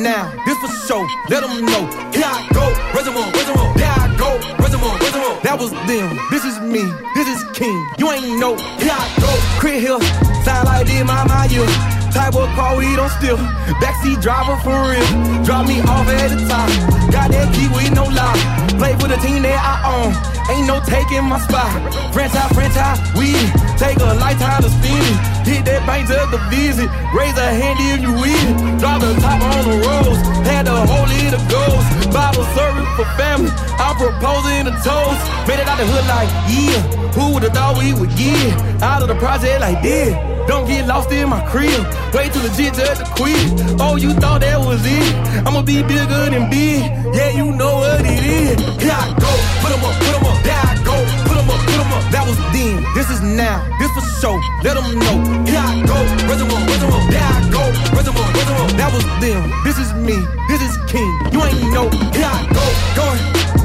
now, this for show. Let them know. Here I go, reservoir. There I go, reservoir. That was them, this is me, this is King. You ain't know. Here I go, Crit Hill, sound like this, my year. Type of car we don't steal. Backseat driver for real. Drop me off at the top. Got that key with no lock. Play for the team that I own. Ain't no taking my spot. Franchise, we take a lifetime to spin it. Hit that bank to the visit. Raise a hand if you win. Drop the top on the roads. Had the whole little ghost. Bible service for family. I'm proposing a toast. Made it out the hood like, yeah. Who would've thought we would get out of the project like this? Don't get lost in my crib. Way too legit just to quit. Oh, you thought that was it? I'ma be bigger than big. Yeah, you know what it is. Here I go, put 'em up. There I go, put 'em up. That was then, this is now, this for show. Let them know. Here I go, reservoir. There I go, reservoir. That was them, this is me, this is King. You ain't know. Here I go, going.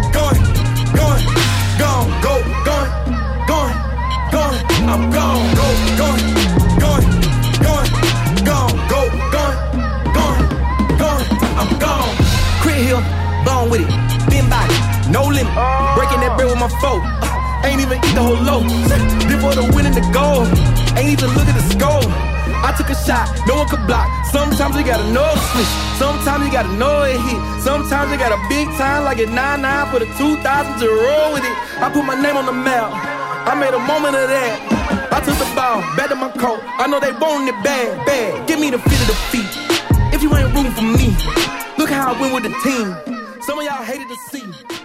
I'm gone, going. I'm gone. Crit Hill, bone with it, thin body, no limit. Breaking that bread with my foe. Ain't even eat the whole loaf. This for the win and the goal. Ain't even look at the score. I took a shot, no one could block. Sometimes you gotta know the switch. Sometimes you gotta know it hit. Sometimes you got a big time like at 9-9 for the 2000 to roll with it. I put my name on the map. I made a moment of that. I took the ball, back to my coat. I know they want it bad. Give me the fit of the feet. If you ain't rooting for me, look how I win with the team. Some of y'all hated to see.